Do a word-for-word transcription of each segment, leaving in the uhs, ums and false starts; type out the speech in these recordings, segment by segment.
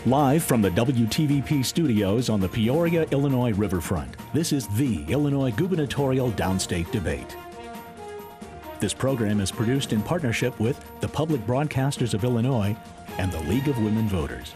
Live from the W T V P studios on the Peoria, Illinois riverfront, this is the Illinois Gubernatorial Downstate Debate. This program is produced in partnership with the Public Broadcasters of Illinois and the League of Women Voters.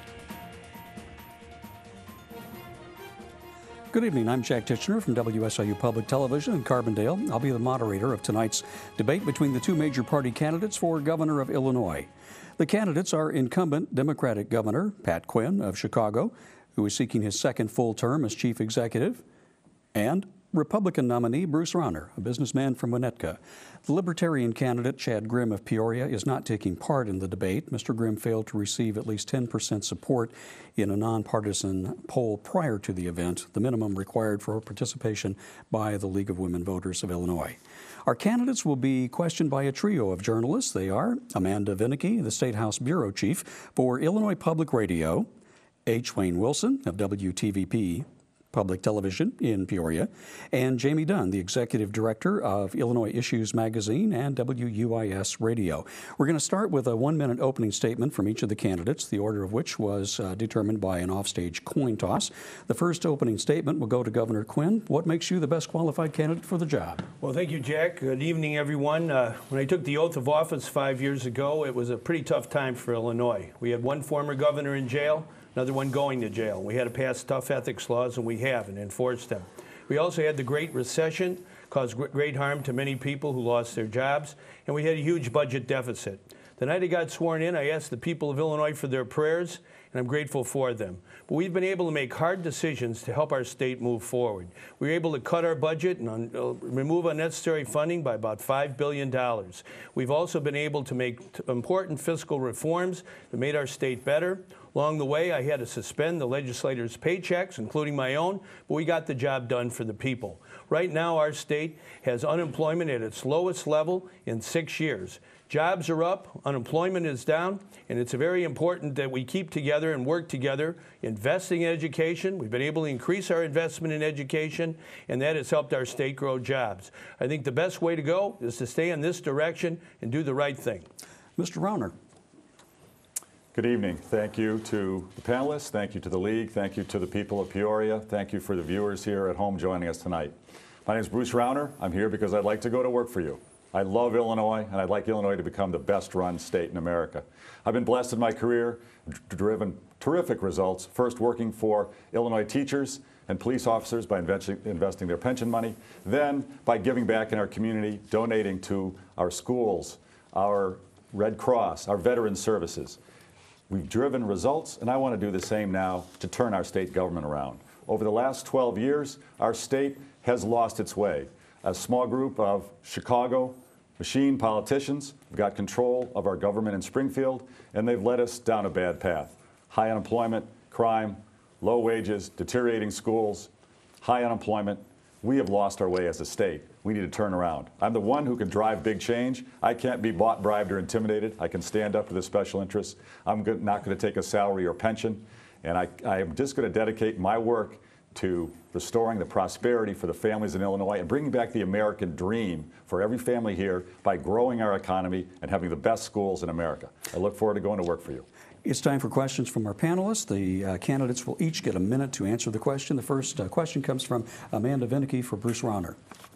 Good evening, I'm Jack Tichenor from W S I U Public Television in Carbondale. I'll be the moderator of tonight's debate between the two major party candidates for governor of Illinois. The candidates are incumbent Democratic Governor Pat Quinn of Chicago, who is seeking his second full term as chief executive, and Republican nominee Bruce Rauner, a businessman from Winnetka. The Libertarian candidate Chad Grimm of Peoria is not taking part in the debate. Mister Grimm failed to receive at least ten percent support in a nonpartisan poll prior to the event, the minimum required for participation by the League of Women Voters of Illinois. Our candidates will be questioned by a trio of journalists. They are Amanda Vinicky, the State House Bureau Chief for Illinois Public Radio, H. Wayne Wilson of W T V P Public Television in Peoria, and Jamie Dunn, the Executive Director of Illinois Issues Magazine and W U I S Radio. We're going to start with a one-minute opening statement from each of the candidates, the order of which was uh, determined by an offstage coin toss. The first opening statement will go to Governor Quinn. What makes you the best qualified candidate for the job? Well, thank you, Jack. Good evening, everyone. Uh, when I took the oath of office five years ago, it was a pretty tough time for Illinois. We had one former governor in jail, another one going to jail. We had to pass tough ethics laws, and we have, and enforced them. We also had the Great Recession, caused great harm to many people who lost their jobs, and we had a huge budget deficit. The night I got sworn in, I asked the people of Illinois for their prayers, and I'm grateful for them. But we've been able to make hard decisions to help our state move forward. We were able to cut our budget and un uh, remove unnecessary funding by about five billion dollars. We've also been able to make t important fiscal reforms that made our state better. Along the way, I had to suspend the legislators' paychecks, including my own, but we got the job done for the people. Right now, our state has unemployment at its lowest level in six years. Jobs are up, unemployment is down, and it's very important that we keep together and work together, investing in education. We've been able to increase our investment in education, and that has helped our state grow jobs. I think the best way to go is to stay in this direction and do the right thing. Mister Rauner. Good evening. Thank you to the panelists. Thank you to the League. Thank you to the people of Peoria. Thank you for the viewers here at home joining us tonight. My name is Bruce Rauner. I'm here because I'd like to go to work for you. I love Illinois, and I'd like Illinois to become the best-run state in America. I've been blessed in my career, driven terrific results, first working for Illinois teachers and police officers by investing their pension money, then by giving back in our community, donating to our schools, our Red Cross, our veteran services. We've driven results, and I want to do the same now to turn our state government around. Over the last twelve years, our state has lost its way. A small group of Chicago machine politicians have got control of our government in Springfield, and they've led us down a bad path. High unemployment, crime, low wages, deteriorating schools, high unemployment. We have lost our way as a state. We need to turn around. I'm the one who can drive big change. I can't be bought, bribed, or intimidated. I can stand up to the special interests. I'm good, not going to take a salary or pension. And I, I am just going to dedicate my work to restoring the prosperity for the families in Illinois and bringing back the American dream for every family here by growing our economy and having the best schools in America. I look forward to going to work for you. It's time for questions from our panelists. The uh, candidates will each get a minute to answer the question. The first uh, question comes from Amanda Vinicky for Bruce Rauner.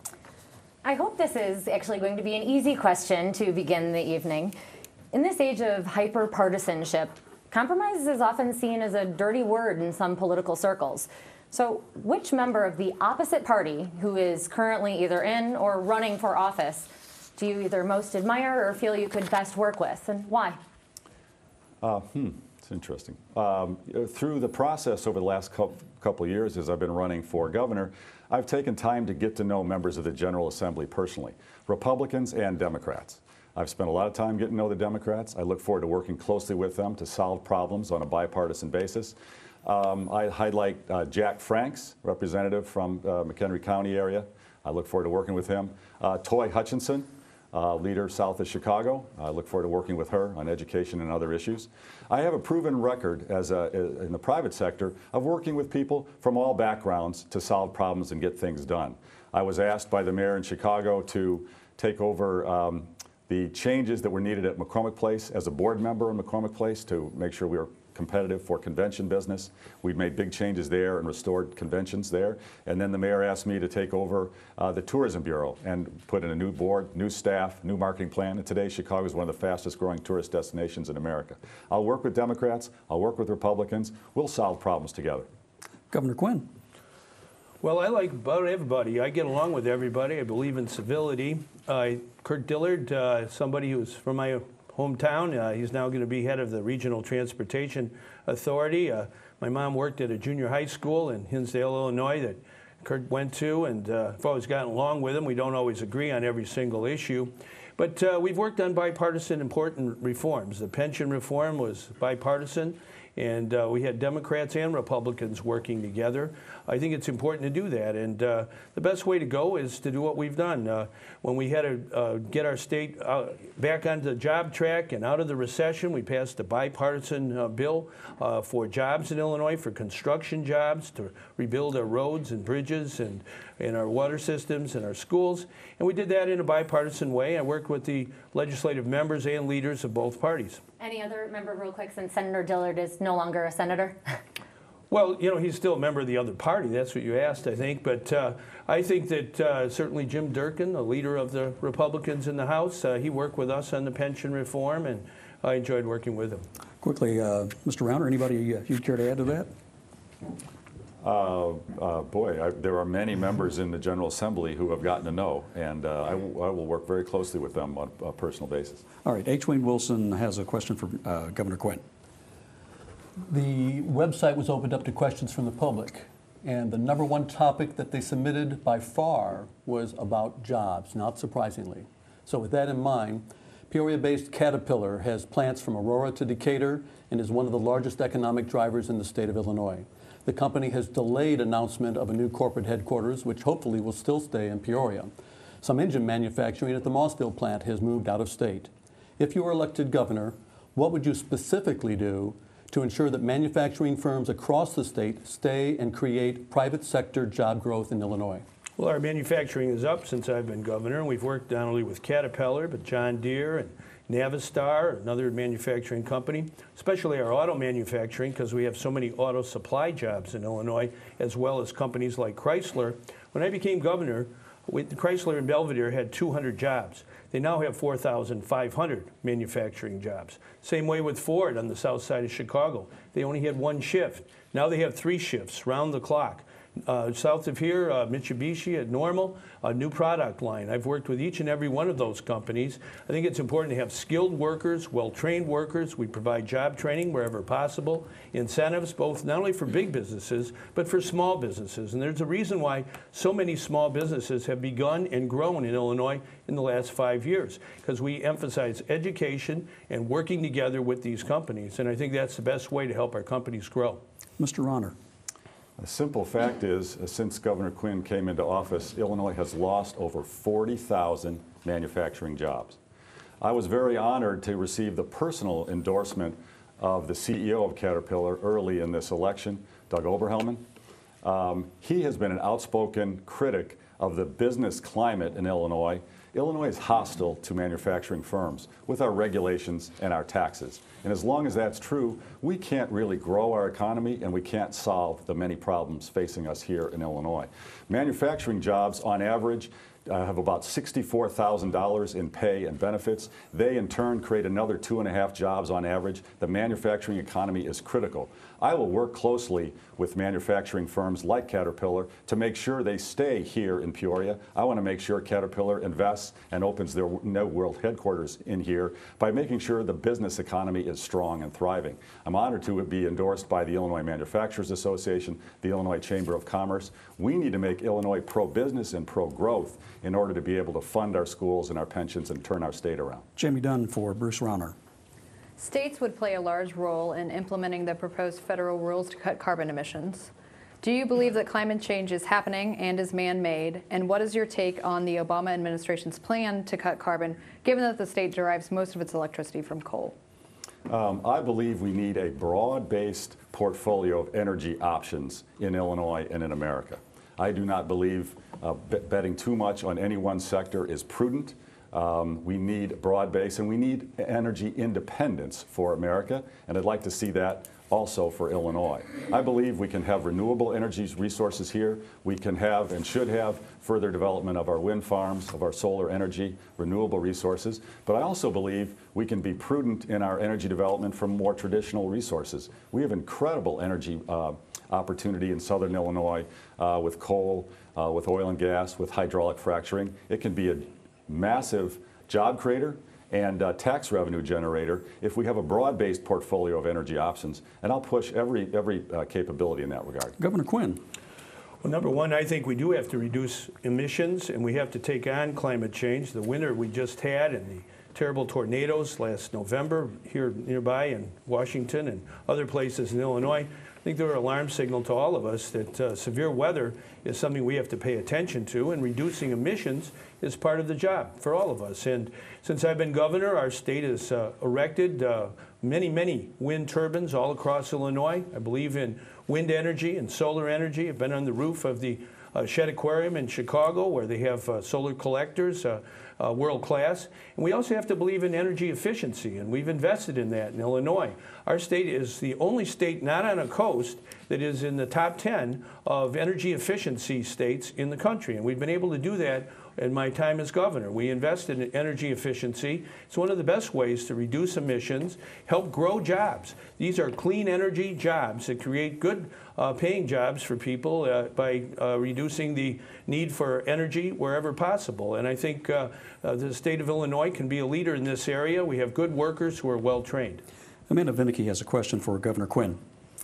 I hope this is actually going to be an easy question to begin the evening. In this age of hyper-partisanship, compromise is often seen as a dirty word in some political circles. So which member of the opposite party who is currently either in or running for office do you either most admire or feel you could best work with, and why? Uh, hmm, it's interesting. Um, through the process over the last couple of years as I've been running for governor, I've taken time to get to know members of the General Assembly personally, Republicans and Democrats. I've spent a lot of time getting to know the Democrats. I look forward to working closely with them to solve problems on a bipartisan basis. Um, I highlight uh, Jack Franks, representative from uh, McHenry County area. I look forward to working with him. Uh, Toy Hutchinson, uh, leader south of Chicago. I look forward to working with her on education and other issues. I have a proven record as a, in the private sector of working with people from all backgrounds to solve problems and get things done. I was asked by the mayor in Chicago to take over um, the changes that were needed at McCormick Place as a board member in McCormick Place to make sure we were competitive for convention business. We've made big changes there and restored conventions there. And then the mayor asked me to take over uh, the Tourism Bureau and put in a new board, new staff, new marketing plan. And today Chicago is one of the fastest growing tourist destinations in America. I'll work with Democrats, I'll work with Republicans. We'll solve problems together. Governor Quinn. Well, I like about everybody. I get along with everybody. I believe in civility. Uh, Kurt Dillard, uh, somebody who's from my hometown, uh, he's now going to be head of the Regional Transportation Authority. Uh, my mom worked at a junior high school in Hinsdale, Illinois that Kurt went to, and uh, I've always gotten along with him. We don't always agree on every single issue. But uh, we've worked on bipartisan important reforms. The pension reform was bipartisan, and uh, we had Democrats and Republicans working together. I think it's important to do that, and uh, the best way to go is to do what we've done. Uh, when we had to uh, get our state uh, back onto the job track and out of the recession, we passed a bipartisan uh, bill uh, for jobs in Illinois, for construction jobs, to rebuild our roads and bridges and, and our water systems and our schools, and we did that in a bipartisan way. I worked with the legislative members and leaders of both parties. Any other member, real quick, since Senator Dillard is no longer a senator? Well, you know, he's still a member of the other party. That's what you asked, I think. But uh, I think that uh, certainly Jim Durkin, the leader of the Republicans in the House, uh, he worked with us on the pension reform, and I enjoyed working with him. Quickly, uh, Mister Rauner, anybody uh, you'd care to add to that? Uh, uh, boy, I, there are many members in the General Assembly who have gotten to know, and uh, I, will, I will work very closely with them on a personal basis. All right, H. Wayne Wilson has a question for uh, Governor Quinn. The website was opened up to questions from the public, and the number one topic that they submitted by far was about jobs, not surprisingly. So with that in mind, Peoria-based Caterpillar has plants from Aurora to Decatur and is one of the largest economic drivers in the state of Illinois. The company has delayed announcement of a new corporate headquarters, which hopefully will still stay in Peoria. Some engine manufacturing at the Mossville plant has moved out of state. If you were elected governor, what would you specifically do to ensure that manufacturing firms across the state stay and create private sector job growth in Illinois? Well, our manufacturing is up since I've been governor, and we've worked not only with Caterpillar, but John Deere and Navistar, another manufacturing company, especially our auto manufacturing, because we have so many auto supply jobs in Illinois, as well as companies like Chrysler. When I became governor, Chrysler and Belvedere had two hundred jobs. They now have four thousand five hundred manufacturing jobs. Same way with Ford on the south side of Chicago. They only had one shift. Now they have three shifts, round the clock. Uh, south of here, uh, Mitsubishi at Normal, a new product line. I've worked with each and every one of those companies. I think it's important to have skilled workers, well-trained workers. We provide job training wherever possible, incentives, both not only for big businesses, but for small businesses. And there's a reason why so many small businesses have begun and grown in Illinois in the last five years, because we emphasize education and working together with these companies. And I think that's the best way to help our companies grow. Mister Rauner. The simple fact is, uh, since Governor Quinn came into office, Illinois has lost over forty thousand manufacturing jobs. I was very honored to receive the personal endorsement of the C E O of Caterpillar early in this election, Doug Oberhelman. Um, he has been an outspoken critic of the business climate in Illinois. Illinois is hostile to manufacturing firms with our regulations and our taxes. And as long as that's true, we can't really grow our economy and we can't solve the many problems facing us here in Illinois. Manufacturing jobs, on average, Uh, have about sixty-four thousand dollars in pay and benefits. They, in turn, create another two and a half jobs on average. The manufacturing economy is critical. I will work closely with manufacturing firms like Caterpillar to make sure they stay here in Peoria. I want to make sure Caterpillar invests and opens their new world headquarters in here by making sure the business economy is strong and thriving. I'm honored to be endorsed by the Illinois Manufacturers Association, the Illinois Chamber of Commerce. We need to make Illinois pro-business and pro-growth in order to be able to fund our schools and our pensions and turn our state around. Jamie Dunn for Bruce Rauner. States would play a large role in implementing the proposed federal rules to cut carbon emissions. Do you believe that climate change is happening and is man-made? And what is your take on the Obama administration's plan to cut carbon, given that the state derives most of its electricity from coal? Um, I believe we need a broad-based portfolio of energy options in Illinois and in America. I do not believe uh, betting too much on any one sector is prudent. Um, we need broad base, and we need energy independence for America, and I'd like to see that also for Illinois. I believe we can have renewable energy resources here. We can have and should have further development of our wind farms, of our solar energy, renewable resources. But I also believe we can be prudent in our energy development from more traditional resources. We have incredible energy uh, opportunity in southern Illinois uh, with coal, uh, with oil and gas, with hydraulic fracturing. It can be a massive job creator and uh, tax revenue generator if we have a broad-based portfolio of energy options. And I'll push every, every uh, capability in that regard. Governor Quinn. Well, number one, I think we do have to reduce emissions, and we have to take on climate change. The winter we just had and the terrible tornadoes last November here nearby in Washington and other places in Illinois, I think they were an alarm signal to all of us that uh, severe weather is something we have to pay attention to, and reducing emissions is part of the job for all of us. And since I've been governor, our state has uh, erected uh, many, many wind turbines all across Illinois. I believe in wind energy and solar energy. I've been on the roof of the uh, Shedd Aquarium in Chicago, where they have uh, solar collectors, uh, uh, world class. And we also have to believe in energy efficiency, and we've invested in that in Illinois. Our state is the only state not on a coast that is in the top ten of energy efficiency states in the country, and we've been able to do that in my time as governor. We invested in energy efficiency. It's one of the best ways to reduce emissions, help grow jobs. These are clean energy jobs that create good uh, paying jobs for people uh, by uh, reducing the need for energy wherever possible. And I think uh, uh, the state of Illinois can be a leader in this area. We have good workers who are well trained. Amanda Vinicky has a question for Governor Quinn.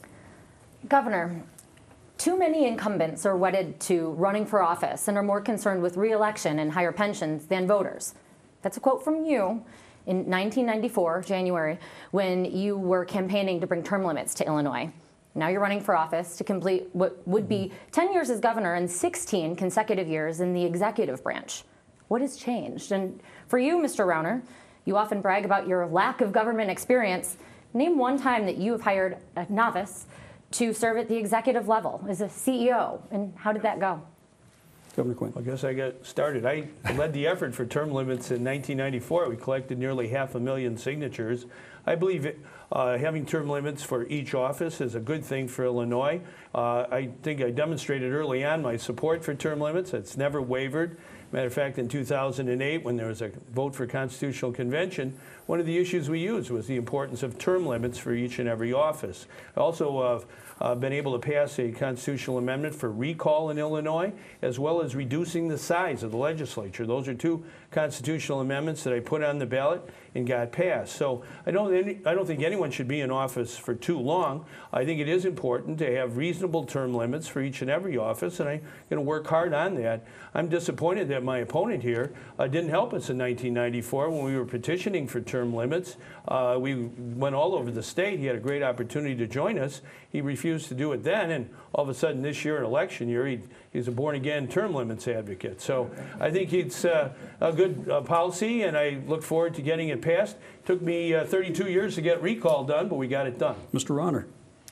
Governor, too many incumbents are wedded to running for office and are more concerned with re-election and higher pensions than voters. That's a quote from you in nineteen ninety-four, January, when you were campaigning to bring term limits to Illinois. Now you're running for office to complete what would be ten years as governor and sixteen consecutive years in the executive branch. What has changed? And for you, Mister Rauner, you often brag about your lack of government experience. Name one time that you have hired a novice to serve at the executive level as a C E O, and how did that go? Governor Quinn. I guess I got started. I led the effort for term limits in nineteen ninety-four. We collected nearly half a million signatures. I believe it, uh, having term limits for each office is a good thing for Illinois. Uh, I think I demonstrated early on my support for term limits. It's never wavered. Matter of fact, in two thousand eight, when there was a vote for constitutional convention, one of the issues we used was the importance of term limits for each and every office. I also uh, uh, been able to pass a constitutional amendment for recall in Illinois, as well as reducing the size of the legislature. Those are two constitutional amendments that I put on the ballot and got passed. So I don't, any, I don't think anyone should be in office for too long. I think it is important to have reasonable term limits for each and every office, and I'm going to work hard on that. I'm disappointed that my opponent here uh, didn't help us in nineteen ninety-four when we were petitioning for term limits. Uh, we went all over the state. He had a great opportunity to join us. He refused to do it then, and all of a sudden this year, an election year, he, he's a born-again term limits advocate. So I think it's uh, a good uh, policy, and I look forward to getting it passed. It took me uh, thirty-two years to get recall done, but we got it done. Mister Rauner.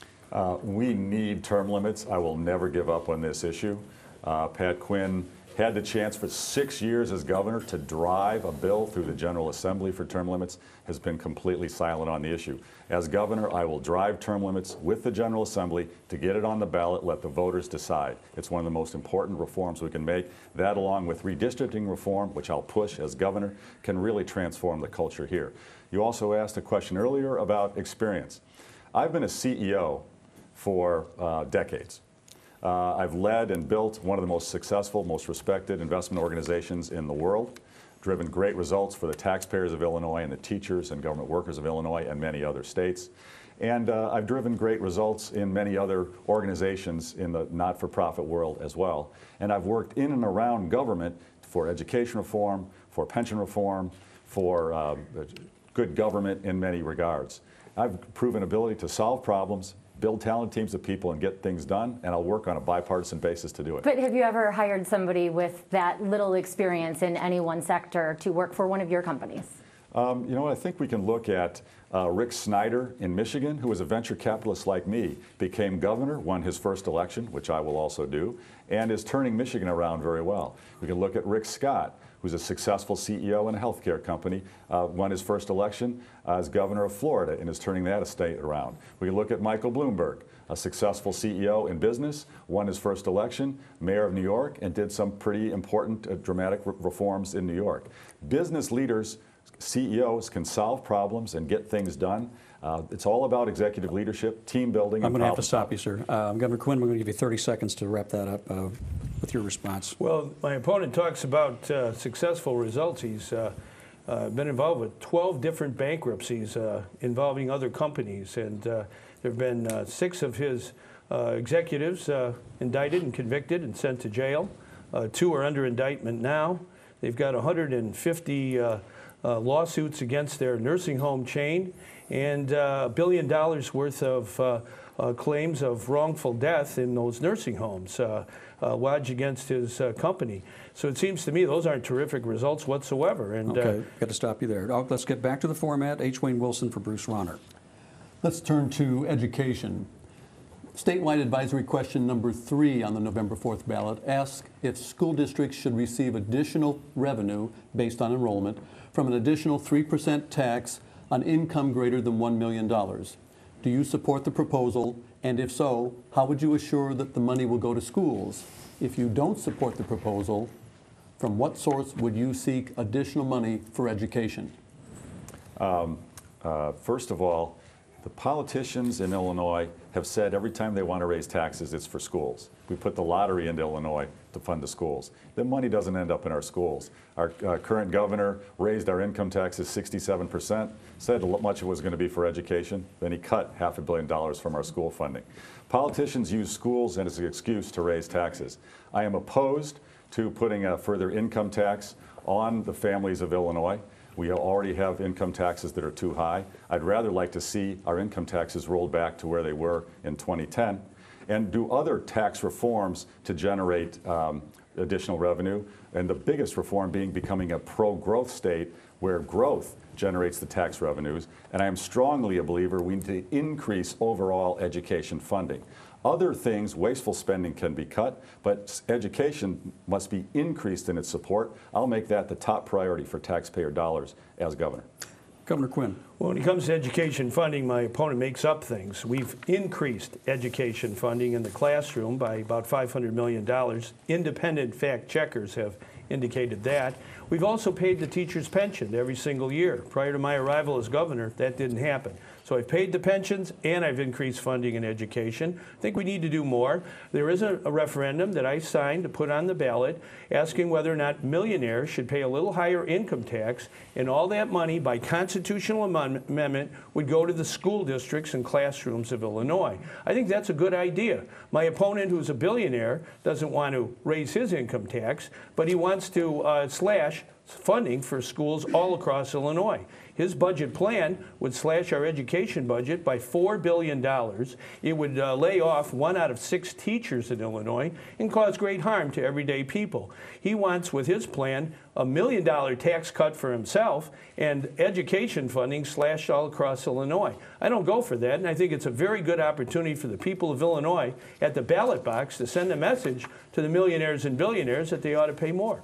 Uh, we need term limits. I will never give up on this issue. Uh, Pat Quinn had the chance for six years as governor to drive a bill through the General Assembly for term limits, has been completely silent on the issue. As governor, I will drive term limits with the General Assembly to get it on the ballot, let the voters decide. It's one of the most important reforms we can make. That, along with redistricting reform, which I'll push as governor, can really transform the culture here. You also asked a question earlier about experience. I've been a C E O for uh, decades. Uh, I've led and built one of the most successful, most respected investment organizations in the world, driven great results for the taxpayers of Illinois and the teachers and government workers of Illinois and many other states. And uh, I've driven great results in many other organizations in the not-for-profit world as well. And I've worked in and around government for education reform, for pension reform, for uh, good government in many regards. I've proven ability to solve problems, build talented teams of people, and get things done, and I'll work on a bipartisan basis to do it. But have you ever hired somebody with that little experience in any one sector to work for one of your companies? Um, you know what, I think we can look at uh, Rick Snyder in Michigan, who was a venture capitalist like me, became governor, won his first election, which I will also do, and is turning Michigan around very well. We can look at Rick Scott, who's a successful C E O in a healthcare company, uh, won his first election uh, as governor of Florida and is turning that estate around. We can look at Michael Bloomberg, a successful C E O in business, won his first election, mayor of New York, and did some pretty important uh, dramatic re reforms in New York. Business leaders, C E Os can solve problems and get things done. Uh, it's all about executive leadership, team building. I'm going to have to stop you, sir. Uh, Governor Quinn, we're going to give you thirty seconds to wrap that up uh, with your response. Well, my opponent talks about uh, successful results. He's uh, uh, been involved with twelve different bankruptcies uh, involving other companies, and uh, there have been uh, six of his uh, executives uh, indicted and convicted and sent to jail. Uh, two are under indictment now. They've got one hundred fifty uh, uh, lawsuits against their nursing home chain, and uh, a billion dollars worth of uh, uh, claims of wrongful death in those nursing homes uh, uh, lodged against his uh, company. So it seems to me those aren't terrific results whatsoever. And okay, uh, got to stop you there. Oh, let's get back to the format. H. Wayne Wilson for Bruce Rauner. Let's turn to education. Statewide advisory question number three on the November fourth ballot asks if school districts should receive additional revenue based on enrollment from an additional three percent tax on income greater than one million dollars. Do you support the proposal? And if so, how would you assure that the money will go to schools? If you don't support the proposal, from what source would you seek additional money for education? Um, uh, first of all, the politicians in Illinois have said every time they want to raise taxes, it's for schools. We put the lottery into Illinois to fund the schools. The money doesn't end up in our schools. Our uh, current governor raised our income taxes sixty-seven percent, said much of it was going to be for education, then he cut half a billion dollars from our school funding. Politicians use schools as an excuse to raise taxes. I am opposed to putting a further income tax on the families of Illinois. We already have income taxes that are too high. I'd rather like to see our income taxes rolled back to where they were in twenty ten and do other tax reforms to generate um, additional revenue. And the biggest reform being becoming a pro-growth state where growth generates the tax revenues. And I am strongly a believer we need to increase overall education funding. Other things, wasteful spending can be cut, but education must be increased in its support. I'll make that the top priority for taxpayer dollars as governor. Governor Quinn. Well, when it comes to education funding, my opponent makes up things. We've increased education funding in the classroom by about five hundred million dollars. Independent fact checkers have indicated that. We've also paid the teacher's pension every single year. Prior to my arrival as governor, that didn't happen. So I've paid the pensions and I've increased funding in education. I think we need to do more. There is a, a referendum that I signed to put on the ballot asking whether or not millionaires should pay a little higher income tax, and all that money by constitutional amendment would go to the school districts and classrooms of Illinois. I think that's a good idea. My opponent, who's a billionaire, doesn't want to raise his income tax, but he wants to uh, slash funding for schools all across Illinois. His budget plan would slash our education budget by four billion dollars. It would uh, lay off one out of six teachers in Illinois and cause great harm to everyday people. He wants, with his plan, a million dollar tax cut for himself and education funding slashed all across Illinois. I don't go for that, and I think it's a very good opportunity for the people of Illinois at the ballot box to send a message to the millionaires and billionaires that they ought to pay more.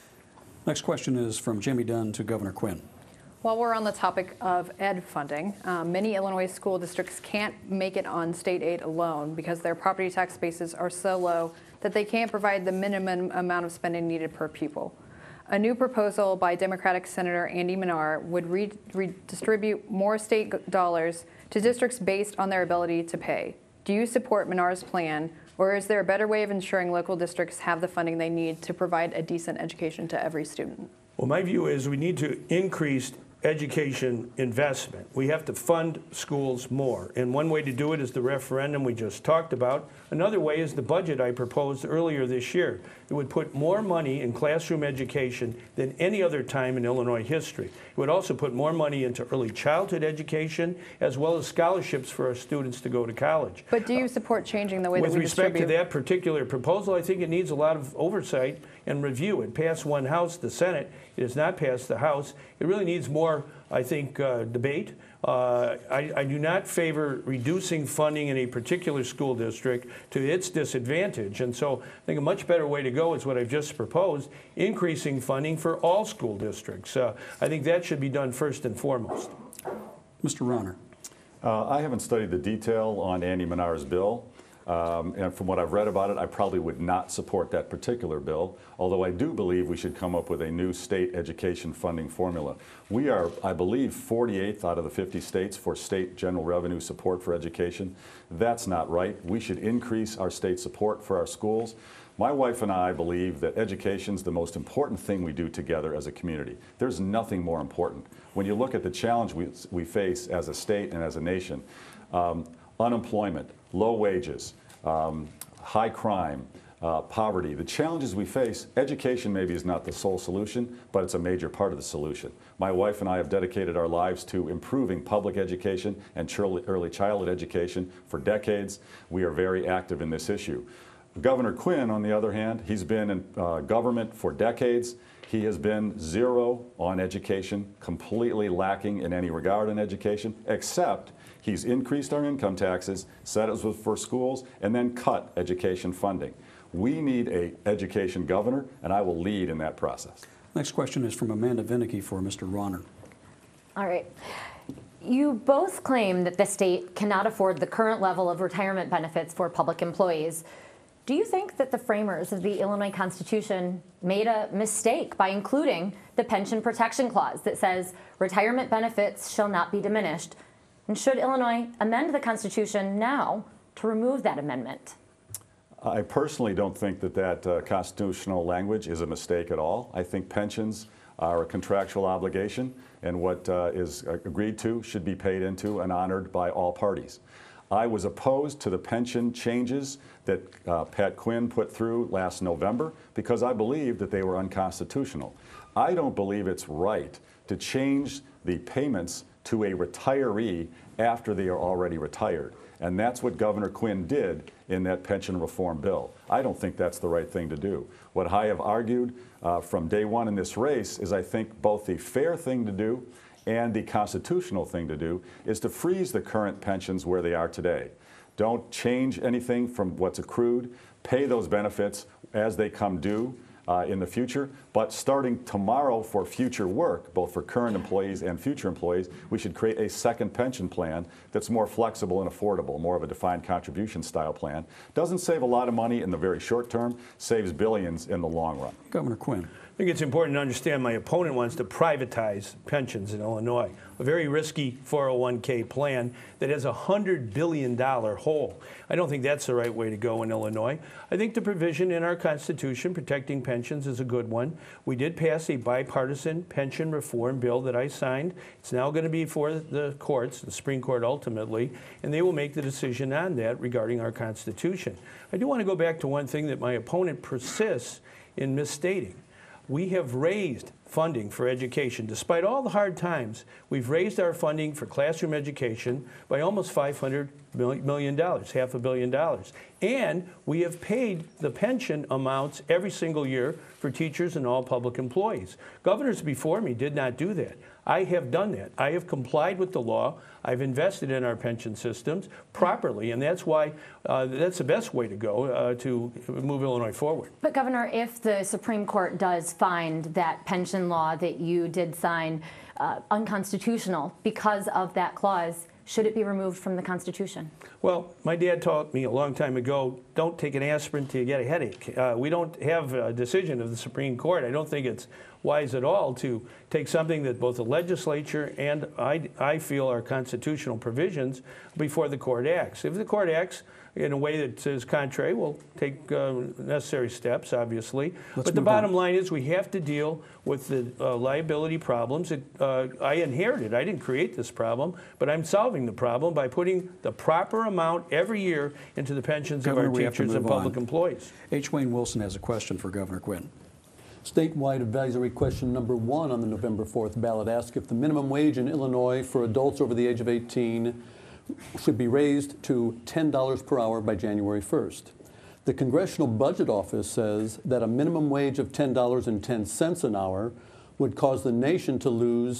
Next question is from Jamie Dunn to Governor Quinn. While we're on the topic of ed funding, um, many Illinois school districts can't make it on state aid alone because their property tax bases are so low that they can't provide the minimum amount of spending needed per pupil. A new proposal by Democratic Senator Andy Manar would re redistribute more state dollars to districts based on their ability to pay. Do you support Manar's plan, or is there a better way of ensuring local districts have the funding they need to provide a decent education to every student? Well, my view is we need to increase education investment. We have to fund schools more. And one way to do it is the referendum we just talked about. Another way is the budget I proposed earlier this year. It would put more money in classroom education than any other time in Illinois history. It would also put more money into early childhood education as well as scholarships for our students to go to college. But do you support changing the way that we distribute? With respect to that particular proposal, I think it needs a lot of oversight and review. It passed one House, the Senate. It has not passed the House. It really needs more, I think, uh, debate. Uh, I, I do not favor reducing funding in a particular school district to its disadvantage. And so I think a much better way to go is what I've just proposed, increasing funding for all school districts. Uh, I think that should be done first and foremost. Mister Rauner. Uh, I haven't studied the detail on Andy Minar's bill. Um, and from what I've read about it, I probably would not support that particular bill, although I do believe we should come up with a new state education funding formula. We are, I believe, forty-eighth out of the fifty states for state general revenue support for education. That's not right. We should increase our state support for our schools. My wife and I believe that education is the most important thing we do together as a community. There's nothing more important. When you look at the challenge we, we face as a state and as a nation, um, unemployment, low wages, um, high crime, uh, poverty, the challenges we face, education maybe is not the sole solution, but it's a major part of the solution. My wife and I have dedicated our lives to improving public education and early childhood education for decades. We are very active in this issue. Governor Quinn, on the other hand, he's been in uh, government for decades. He has been zero on education, completely lacking in any regard in education, except he's increased our income taxes, said it was for schools, and then cut education funding. We need an education governor, and I will lead in that process. Next question is from Amanda Vinicky for Mister Rauner. All right. You both claim that the state cannot afford the current level of retirement benefits for public employees. Do you think that the framers of the Illinois Constitution made a mistake by including the Pension Protection Clause that says retirement benefits shall not be diminished? And should Illinois amend the Constitution now to remove that amendment? I personally don't think that that uh, constitutional language is a mistake at all. I think pensions are a contractual obligation, and what uh, is agreed to should be paid into and honored by all parties. I was opposed to the pension changes that uh, Pat Quinn put through last November because I believed that they were unconstitutional. I don't believe it's right to change the payments to a retiree after they are already retired. And that's what Governor Quinn did in that pension reform bill. I don't think that's the right thing to do. What I have argued uh, from day one in this race is I think both the fair thing to do and the constitutional thing to do is to freeze the current pensions where they are today. Don't change anything from what's accrued. Pay those benefits as they come due uh, in the future. But starting tomorrow for future work, both for current employees and future employees, we should create a second pension plan that's more flexible and affordable, more of a defined contribution style plan. Doesn't save a lot of money in the very short term, saves billions in the long run. Governor Quinn. I think it's important to understand my opponent wants to privatize pensions in Illinois, a very risky four oh one K plan that has a one hundred billion dollar hole. I don't think that's the right way to go in Illinois. I think the provision in our Constitution protecting pensions is a good one. We did pass a bipartisan pension reform bill that I signed. It's now going to be for the courts, the Supreme Court ultimately, and they will make the decision on that regarding our Constitution. I do want to go back to one thing that my opponent persists in misstating. We have raised funding for education. Despite all the hard times, we've raised our funding for classroom education by almost five hundred million dollars, half a billion dollars. And we have paid the pension amounts every single year for teachers and all public employees. Governors before me did not do that. I have done that. I have complied with the law. I've invested in our pension systems properly, and that's why uh, that's the best way to go uh, to move Illinois forward. But Governor, if the Supreme Court does find that pension law that you did sign uh, unconstitutional because of that clause, should it be removed from the Constitution? Well, my dad taught me a long time ago, don't take an aspirin till you get a headache. Uh, we don't have a decision of the Supreme Court. I don't think it's wise at all to take something that both the legislature and I, I feel are constitutional provisions before the court acts. If the court acts in a way that is contrary, we'll take uh, necessary steps, obviously. Let's but the move bottom on. line is we have to deal with the uh, liability problems. It, uh, I inherited. I didn't create this problem, but I'm solving the problem by putting the proper amount every year into the pensions Governor, of our we have to teachers and move public on. employees. H. Wayne Wilson has a question for Governor Quinn. Statewide advisory question number one on the November fourth ballot asks if the minimum wage in Illinois for adults over the age of eighteen should be raised to ten dollars per hour by January first. The Congressional Budget Office says that a minimum wage of ten dollars and ten cents an hour would cause the nation to lose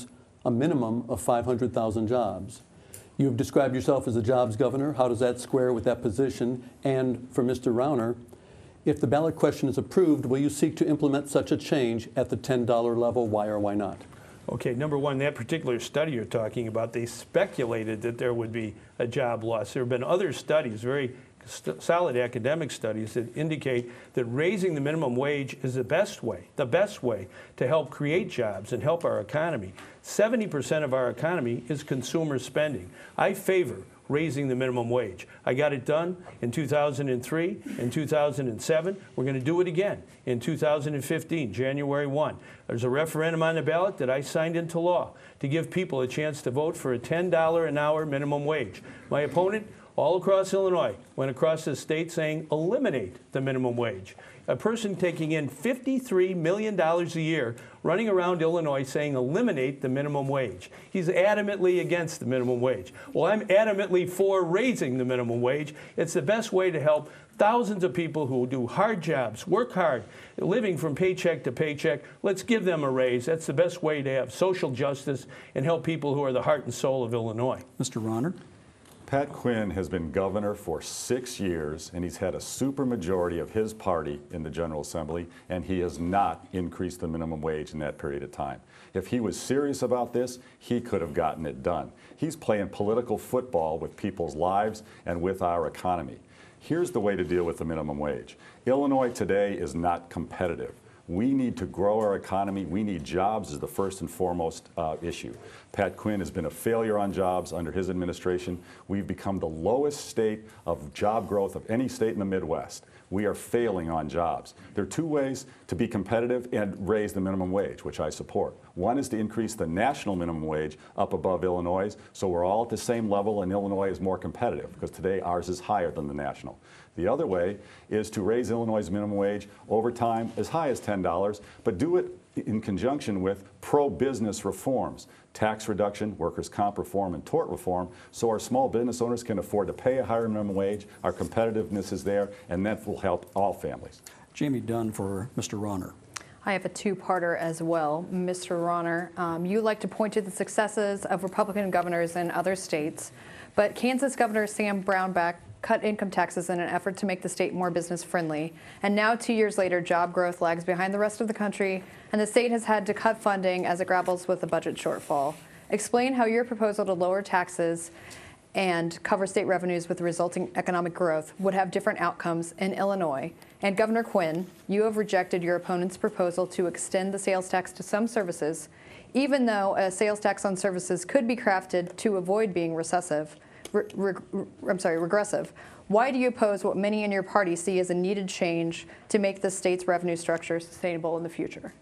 a minimum of five hundred thousand jobs. You have described yourself as a jobs governor. How does that square with that position? And for Mister Rauner, if the ballot question is approved, will you seek to implement such a change at the ten dollar level? Why or why not? Okay, number one, that particular study you're talking about, they speculated that there would be a job loss. There have been other studies, very st solid academic studies, that indicate that raising the minimum wage is the best way, the best way to help create jobs and help our economy. seventy percent of our economy is consumer spending. I favor raising the minimum wage. I got it done in two thousand three and two thousand seven. We're going to do it again in two thousand fifteen, January first. There's a referendum on the ballot that I signed into law to give people a chance to vote for a ten dollar an hour minimum wage. My opponent, all across Illinois, went across the state saying eliminate the minimum wage. A person taking in fifty-three million dollars a year running around Illinois saying eliminate the minimum wage. He's adamantly against the minimum wage. Well, I'm adamantly for raising the minimum wage. It's the best way to help thousands of people who do hard jobs, work hard, living from paycheck to paycheck. Let's give them a raise. That's the best way to have social justice and help people who are the heart and soul of Illinois. Mister Rauner? Pat Quinn has been governor for six years, and he's had a supermajority of his party in the General Assembly, and he has not increased the minimum wage in that period of time. If he was serious about this, he could have gotten it done. He's playing political football with people's lives and with our economy. Here's the way to deal with the minimum wage. Illinois today is not competitive. We need to grow our economy. We need jobs as the first and foremost uh, issue. Pat Quinn has been a failure on jobs under his administration. We've become the lowest state of job growth of any state in the Midwest. We are failing on jobs. There are two ways to be competitive and raise the minimum wage, which I support. One is to increase the national minimum wage up above Illinois, so we're all at the same level and Illinois is more competitive, because today ours is higher than the national. The other way is to raise Illinois' minimum wage over time as high as ten dollars, but do it in conjunction with pro-business reforms, tax reduction, workers' comp reform, and tort reform, so our small business owners can afford to pay a higher minimum wage, our competitiveness is there, and that will help all families. Jamie Dunn for Mister Rauner. I have a two-parter as well. Mister Rauner, um, you like to point to the successes of Republican governors in other states, but Kansas Governor Sam Brownback cut income taxes in an effort to make the state more business-friendly. And now, two years later, job growth lags behind the rest of the country, and the state has had to cut funding as it grapples with a budget shortfall. Explain how your proposal to lower taxes and cover state revenues with the resulting economic growth would have different outcomes in Illinois. And Governor Quinn, you have rejected your opponent's proposal to extend the sales tax to some services, even though a sales tax on services could be crafted to avoid being recessive. Re re I'm sorry, regressive. Why do you oppose what many in your party see as a needed change to make the state's revenue structure sustainable in the future?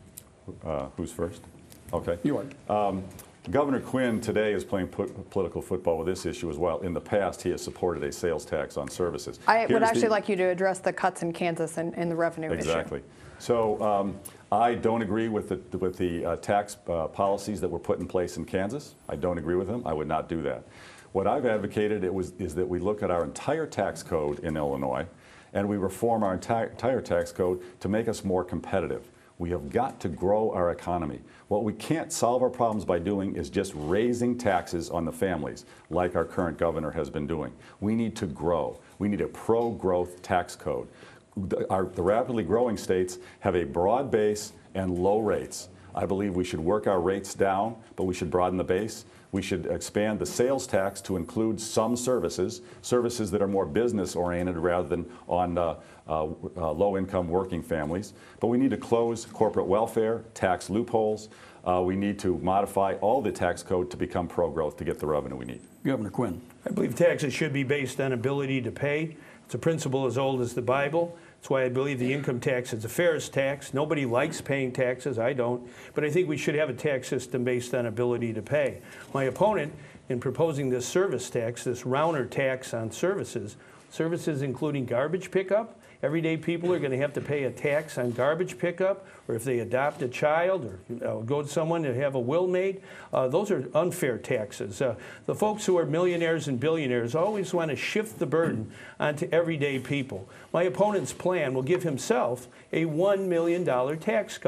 Uh, who's first? Okay. You are. Um, Governor Quinn today is playing po political football with this issue as well. In the past, he has supported a sales tax on services. I Here's would actually the, like you to address the cuts in Kansas and, and the revenue exactly. issue. So um, I don't agree with the, with the uh, tax uh, policies that were put in place in Kansas. I don't agree with them. I would not do that. What I've advocated it was, is that we look at our entire tax code in Illinois and we reform our entire, entire tax code to make us more competitive. We have got to grow our economy. What we can't solve our problems by doing is just raising taxes on the families, like our current governor has been doing. We need to grow. We need a pro-growth tax code. The, our, the rapidly growing states have a broad base and low rates. I believe we should work our rates down, but we should broaden the base. We should expand the sales tax to include some services, services that are more business-oriented rather than on uh, uh, uh, low-income working families. But we need to close corporate welfare, tax loopholes. Uh, we need to modify all the tax code to become pro-growth to get the revenue we need. Governor Quinn. I believe taxes should be based on ability to pay. It's a principle as old as the Bible. That's why I believe the income tax is the fairest tax. Nobody likes paying taxes. I don't. But I think we should have a tax system based on ability to pay. My opponent, in proposing this service tax, this Rauner tax on services, services including garbage pickup, everyday people are going to have to pay a tax on garbage pickup, or if they adopt a child or uh, go to someone to have a will made. Uh, those are unfair taxes. Uh, the folks who are millionaires and billionaires always want to shift the burden onto everyday people. My opponent's plan will give himself a one million dollar tax cut.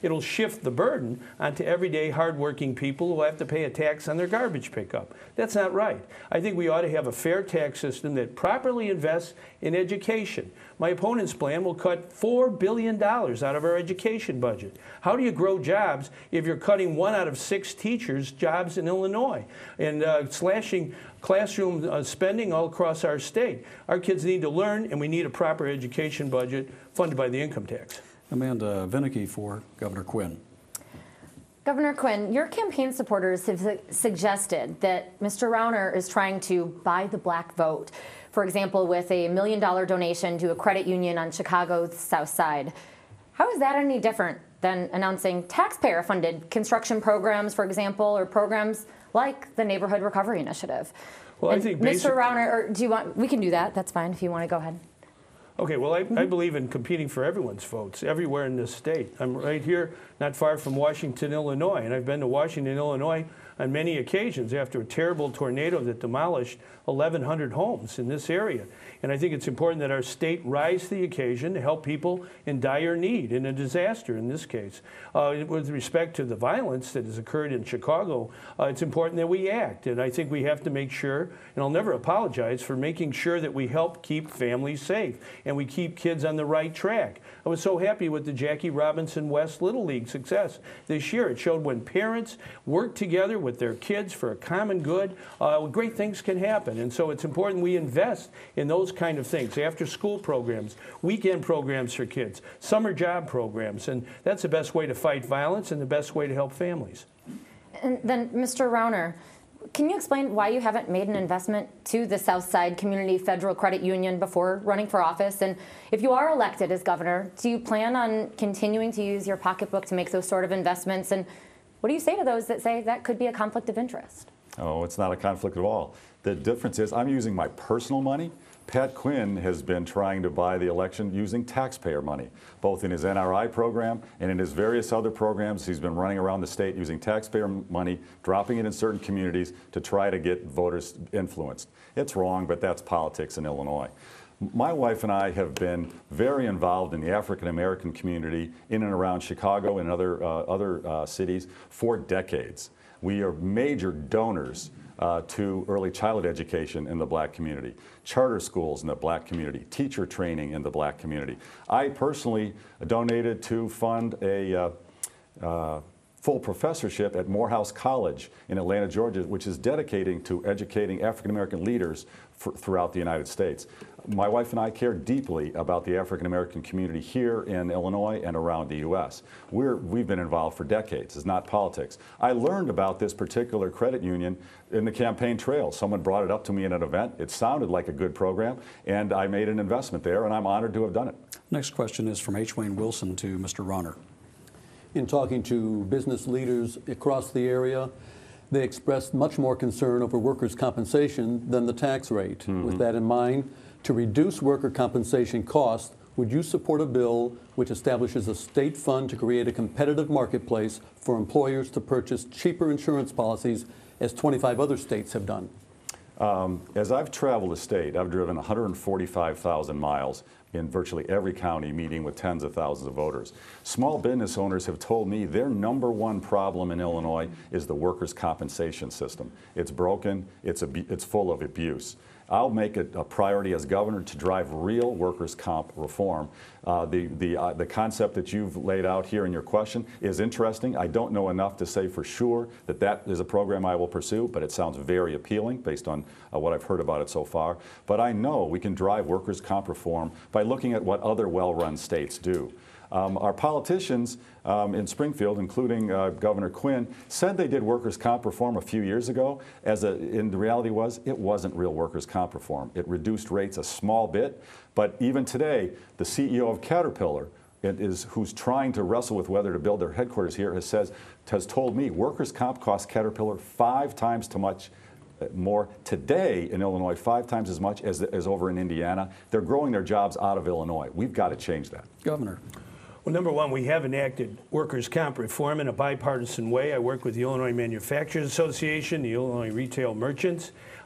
it'll shift the burden onto everyday hardworking people who have to pay a tax on their garbage pickup. That's not right. I think we ought to have a fair tax system that properly invests in education. My opponent's plan will cut four billion dollars out of our education budget. How do you grow jobs if you're cutting one out of six teachers' jobs in Illinois and uh, slashing classroom uh, spending all across our state? Our kids need to learn, and we need a proper education budget funded by the income tax. Amanda Vinicky for Governor Quinn. Governor Quinn, your campaign supporters have su- suggested that Mister Rauner is trying to buy the black vote. For example, with a million dollar donation to a credit union on Chicago's South Side. How is that any different than announcing taxpayer-funded construction programs, for example, or programs like the Neighborhood Recovery Initiative? Well, and I think Mister Rauner, or do you want? We can do that. That's fine if you want to go ahead. Okay, well, I, I believe in competing for everyone's votes everywhere in this state. I'm right here, not far from Washington, Illinois, and I've been to Washington, Illinois on many occasions after a terrible tornado that demolished eleven hundred homes in this area. And I think it's important that our state rise to the occasion to help people in dire need, in a disaster in this case. Uh, with respect to the violence that has occurred in Chicago, uh, it's important that we act. And I think we have to make sure, and I'll never apologize for making sure that we help keep families safe and we keep kids on the right track. I was so happy with the Jackie Robinson West Little League success this year. It showed when parents work together with their kids for a common good, uh, great things can happen. And so it's important we invest in those kind of things. After school programs, weekend programs for kids, summer job programs, and that's the best way to fight violence and the best way to help families. And then, Mister Rauner, can you explain why you haven't made an investment to the Southside Community Federal Credit Union before running for office? And if you are elected as governor, do you plan on continuing to use your pocketbook to make those sort of investments? And what do you say to those that say that could be a conflict of interest? Oh, it's not a conflict at all. The difference is I'm using my personal money. Pat Quinn has been trying to buy the election using taxpayer money, both in his N R I program and in his various other programs. He's been running around the state using taxpayer money, dropping it in certain communities to try to get voters influenced. It's wrong, but that's politics in Illinois. My wife and I have been very involved in the African American community in and around Chicago and other, uh, other uh, cities for decades. We are major donors Uh, to early childhood education in the black community, charter schools in the black community, teacher training in the black community. I personally donated to fund a uh, uh, full professorship at Morehouse College in Atlanta, Georgia, which is dedicating to educating African American leaders for, throughout the United States. My wife and I care deeply about the African American community here in Illinois and around the U S. We're, we've been involved for decades. It's not politics. I learned about this particular credit union in the campaign trail. Someone brought it up to me in an event. It sounded like a good program, and I made an investment there, and I'm honored to have done it. Next question is from H. Wayne Wilson to Mister Rauner. In talking to business leaders across the area, they expressed much more concern over workers' compensation than the tax rate. Mm-hmm. With that in mind, to reduce worker compensation costs, would you support a bill which establishes a state fund to create a competitive marketplace for employers to purchase cheaper insurance policies, as twenty-five other states have done? Um, as I've traveled the state, I've driven one hundred forty-five thousand miles in virtually every county, meeting with tens of thousands of voters. Small business owners have told me their number one problem in Illinois is the workers' compensation system. It's broken, it's, ab- it's full of abuse. I'll make it a priority as governor to drive real workers' comp reform. Uh, the, the, uh, the concept that you've laid out here in your question is interesting. I don't know enough to say for sure that that is a program I will pursue, but it sounds very appealing based on uh, what I've heard about it so far. But I know we can drive workers' comp reform by looking at what other well-run states do. Um, our politicians um, in Springfield, including uh, Governor Quinn, said they did workers' comp reform a few years ago. As a, in the reality was, it wasn't real workers' comp reform. It reduced rates a small bit, but even today, the C E O of Caterpillar, it is, who's trying to wrestle with whether to build their headquarters here, has says has told me workers' comp costs Caterpillar five times too much. More today in Illinois, five times as much as, as over in Indiana. They're growing their jobs out of Illinois. We've got to change that. Governor. Well, number one, we have enacted workers' comp reform in a bipartisan way. I work with the Illinois Manufacturers Association, the Illinois Retail Merchants.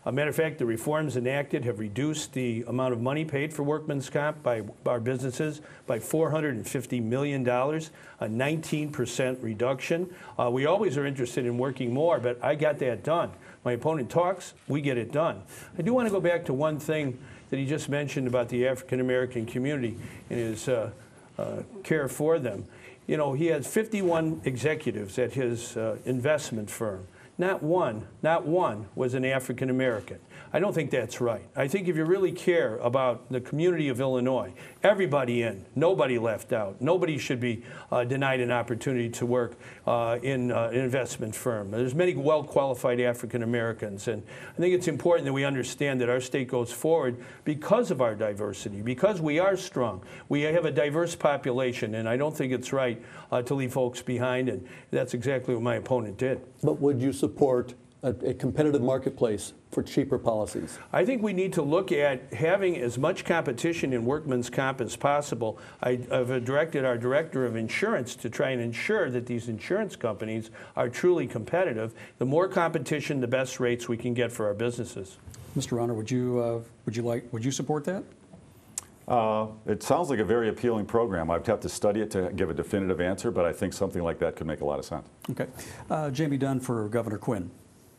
A matter of fact, the reforms enacted have reduced the amount of money paid for workman's comp by our businesses by four hundred fifty million dollars, a nineteen percent reduction. Uh, we always are interested in working more, but I got that done. My opponent talks, we get it done. I do want to go back to one thing that he just mentioned about the African American community and his uh, uh, care for them. You know, he has fifty-one executives at his uh, investment firm. Not one, not one was an African American. I don't think that's right. I think if you really care about the community of Illinois, everybody in, nobody left out. Nobody should be uh, denied an opportunity to work uh, in uh, an investment firm. There's many well-qualified African Americans, and I think it's important that we understand that our state goes forward because of our diversity, because we are strong. We have a diverse population, and I don't think it's right uh, to leave folks behind, and that's exactly what my opponent did. But would you support a, a competitive marketplace for cheaper policies? I think we need to look at having as much competition in workman's comp as possible. I, I've directed our director of insurance to try and ensure that these insurance companies are truly competitive. The more competition, the best rates we can get for our businesses. Mister Rauner, would you uh, would you like would you support that? Uh, it sounds like a very appealing program. I'd have to study it to give a definitive answer, but I think something like that could make a lot of sense. Okay. Uh, Jamie Dunn for Governor Quinn.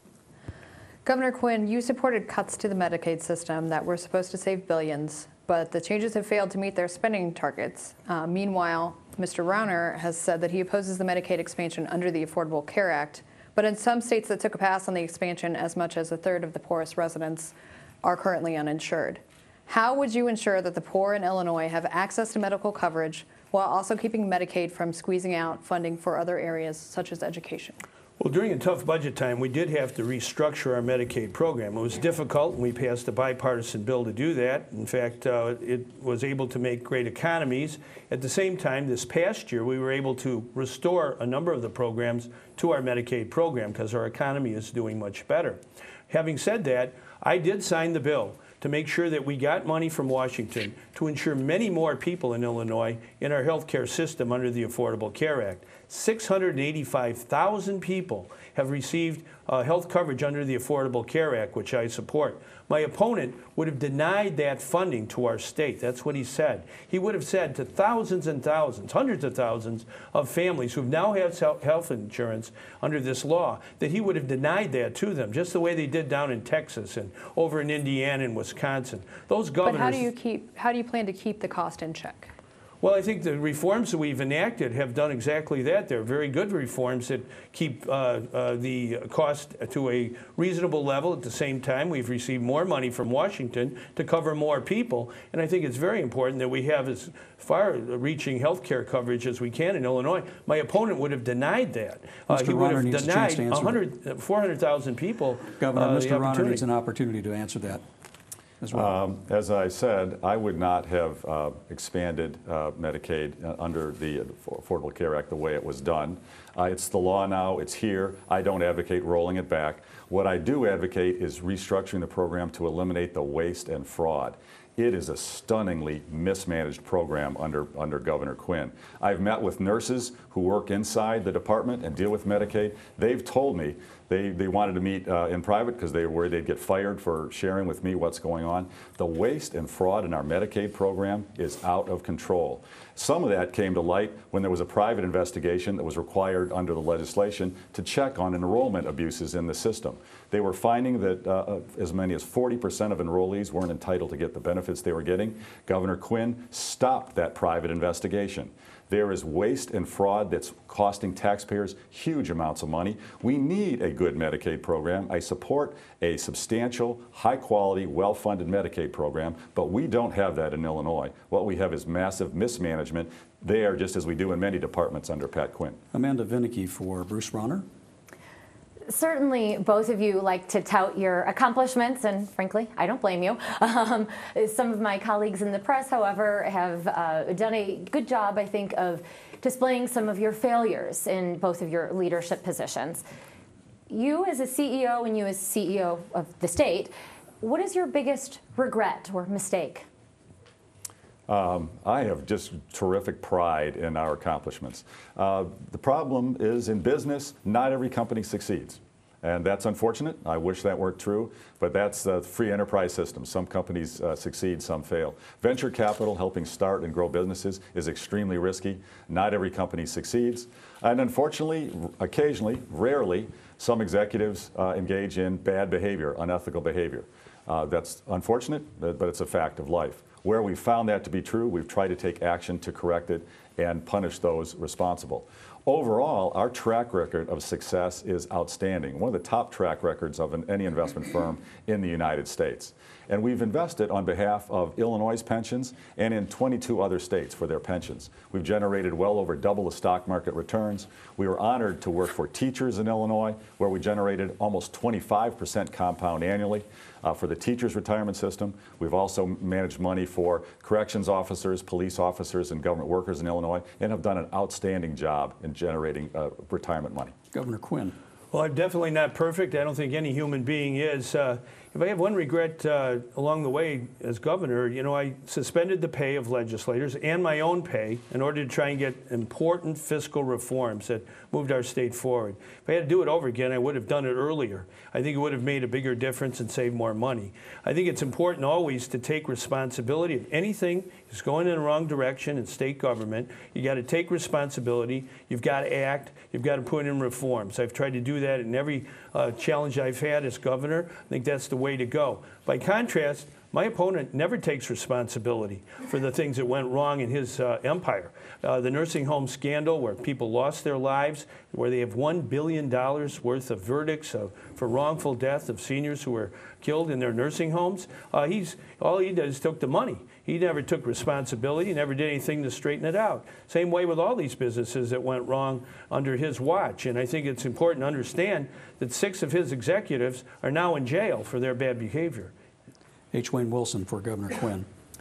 Governor Quinn, you supported cuts to the Medicaid system that were supposed to save billions, but the changes have failed to meet their spending targets. Uh, meanwhile, Mister Rauner has said that he opposes the Medicaid expansion under the Affordable Care Act, but in some states that took a pass on the expansion, as much as a third of the poorest residents are currently uninsured. How would you ensure that the poor in Illinois have access to medical coverage while also keeping Medicaid from squeezing out funding for other areas such as education? Well, during a tough budget time, we did have to restructure our Medicaid program. It was difficult, and we passed a bipartisan bill to do that. In fact, uh, it was able to make great economies. At the same time, this past year, we were able to restore a number of the programs to our Medicaid program because our economy is doing much better. Having said that, I did sign the bill to make sure that we got money from Washington to ensure many more people in Illinois in our health care system under the Affordable Care Act. six hundred eighty-five thousand people have received uh, health coverage under the Affordable Care Act, which I support. My opponent would have denied that funding to our state. That's what he said. He would have said to thousands and thousands, hundreds of thousands of families who now have health insurance under this law, that he would have denied that to them, just the way they did down in Texas and over in Indiana and Wisconsin. Those governors. But how do you keep? How do you plan to keep the cost in check? Well, I think the reforms that we've enacted have done exactly that. They're very good reforms that keep uh, uh, the cost to a reasonable level. At the same time, we've received more money from Washington to cover more people. And I think it's very important that we have as far-reaching health care coverage as we can in Illinois. My opponent would have denied that. Uh, he would have denied four hundred thousand people. Governor, uh, Mister Rauner needs an opportunity to answer that. As, well. um, as I said, I would not have uh, expanded uh, Medicaid uh, under the Affordable Care Act the way it was done. Uh, it's the law now, it's here. I don't advocate rolling it back. What I do advocate is restructuring the program to eliminate the waste and fraud. It is a stunningly mismanaged program under, under Governor Quinn. I've met with nurses who work inside the department and deal with Medicaid. They've told me they, they wanted to meet uh, in private because they were worried they'd get fired for sharing with me what's going on. The waste and fraud in our Medicaid program is out of control. Some of that came to light when there was a private investigation that was required under the legislation to check on enrollment abuses in the system. They were finding that uh, as many as forty percent of enrollees weren't entitled to get the benefits they were getting. Governor Quinn stopped that private investigation. There is waste and fraud that's costing taxpayers huge amounts of money. We need a good Medicaid program. I support a substantial, high-quality, well-funded Medicaid program, but we don't have that in Illinois. What we have is massive mismanagement there, just as we do in many departments under Pat Quinn. Amanda Vinicky for Bruce Rauner. Certainly, both of you like to tout your accomplishments, and frankly, I don't blame you. Um, some of my colleagues in the press, however, have uh, done a good job, I think, of displaying some of your failures in both of your leadership positions. You as a C E O and you as C E O of the state, what is your biggest regret or mistake? Um, I have just terrific pride in our accomplishments. Uh, the problem is in business, not every company succeeds. And that's unfortunate. I wish that weren't true, but that's the free enterprise system. Some companies uh, succeed, some fail. Venture capital, helping start and grow businesses, is extremely risky. Not every company succeeds. And unfortunately, occasionally, rarely, some executives uh, engage in bad behavior, unethical behavior. Uh, that's unfortunate, but it's a fact of life. Where we found that to be true, we've tried to take action to correct it and punish those responsible. Overall, our track record of success is outstanding, one of the top track records of an, any investment firm in the United States. And we've invested on behalf of Illinois' pensions and in twenty-two other states for their pensions. We've generated well over double the stock market returns. We were honored to work for teachers in Illinois, where we generated almost twenty-five percent compound annually uh, for the teachers' retirement system. We've also managed money for corrections officers, police officers, and government workers in Illinois, and have done an outstanding job in generating uh, retirement money. Governor Quinn. Well, I'm definitely not perfect. I don't think any human being is. Uh, if I have one regret uh, along the way as governor, you know, I suspended the pay of legislators and my own pay in order to try and get important fiscal reforms that moved our state forward. If I had to do it over again, I would have done it earlier. I think it would have made a bigger difference and saved more money. I think it's important always to take responsibility. If anything is going in the wrong direction in state government, you got to take responsibility. You've got to act. You've got to put in reforms. I've tried to do that in every uh, challenge I've had as governor. I think that's the way to go. By contrast, my opponent never takes responsibility for the things that went wrong in his uh, empire. Uh, the nursing home scandal, where people lost their lives, where they have one billion dollars worth of verdicts of, for wrongful death of seniors who were killed in their nursing homes. Uh, he's, all he did is took the money. He never took responsibility, never did anything to straighten it out. Same way with all these businesses that went wrong under his watch. And I think it's important to understand that six of his executives are now in jail for their bad behavior. H. Wayne Wilson for Governor Quinn.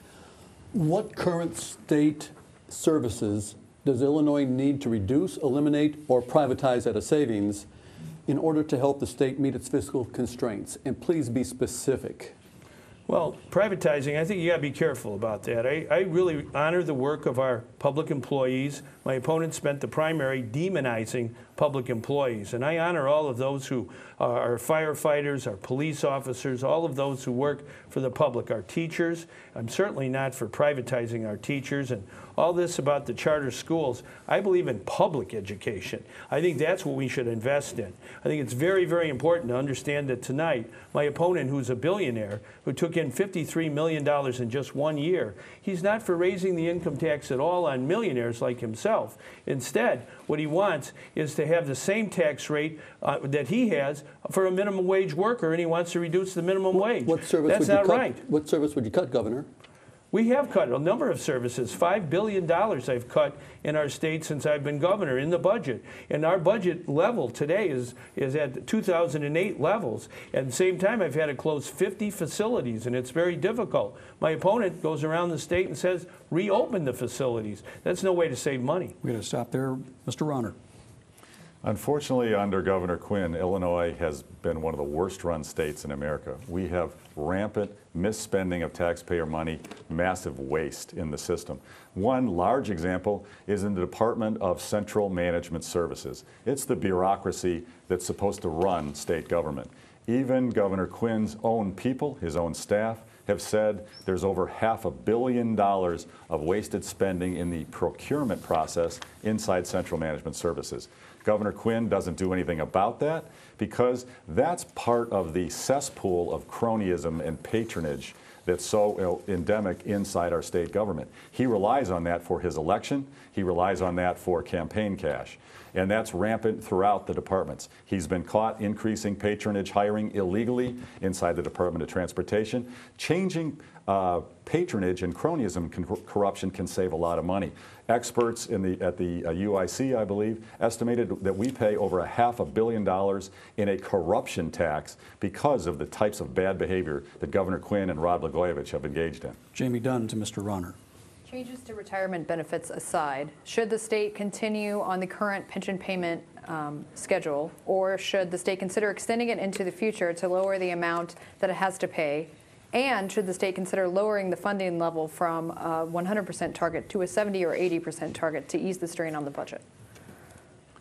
What current state services does Illinois need to reduce, eliminate, or privatize at a savings in order to help the state meet its fiscal constraints? And please be specific. Well, privatizing, I think you got to be careful about that. I, I really honor the work of our public employees. My opponent spent the primary demonizing public employees, and I honor all of those who are firefighters, our police officers, all of those who work for the public, our teachers. I'm certainly not for privatizing our teachers and all this about the charter schools. I believe in public education. I think that's what we should invest in. I think it's very, very important to understand that tonight, my opponent, who's a billionaire, who took in fifty-three million dollars in just one year, he's not for raising the income tax at all on millionaires like himself. Instead, what he wants is to have the same tax rate uh, that he has for a minimum wage worker, and he wants to reduce the minimum What, wage. what service That's would you not cut? right. What service would you cut, Governor? We have cut a number of services. five billion dollars I've cut in our state since I've been governor in the budget. And our budget level today is, is at two thousand eight levels. At the same time, I've had to close fifty facilities, and it's very difficult. My opponent goes around the state and says, reopen the facilities. That's no way to save money. We're going to stop there. Mister Rauner. Unfortunately, under Governor Quinn, Illinois has been one of the worst-run states in America. We have rampant misspending of taxpayer money, massive waste in the system. One large example is in the Department of Central Management Services. It's the bureaucracy that's supposed to run state government. Even Governor Quinn's own people, his own staff, have said there's over half a billion dollars of wasted spending in the procurement process inside Central Management Services. Governor Quinn doesn't do anything about that because that's part of the cesspool of cronyism and patronage that's so you know, endemic inside our state government. He relies on that for his election. He relies on that for campaign cash. And that's rampant throughout the departments. He's been caught increasing patronage hiring illegally inside the Department of Transportation. Changing uh, patronage and cronyism can, corruption can save a lot of money. Experts in the, at the uh, U I C, I believe, estimated that we pay over a half a billion dollars in a corruption tax because of the types of bad behavior that Governor Quinn and Rod Blagojevich have engaged in. Jamie Dunn to Mister Rauner. Changes to retirement benefits aside, should the state continue on the current pension payment um, schedule, or should the state consider extending it into the future to lower the amount that it has to pay? And should the state consider lowering the funding level from a one hundred percent target to a seventy or eighty percent target to ease the strain on the budget?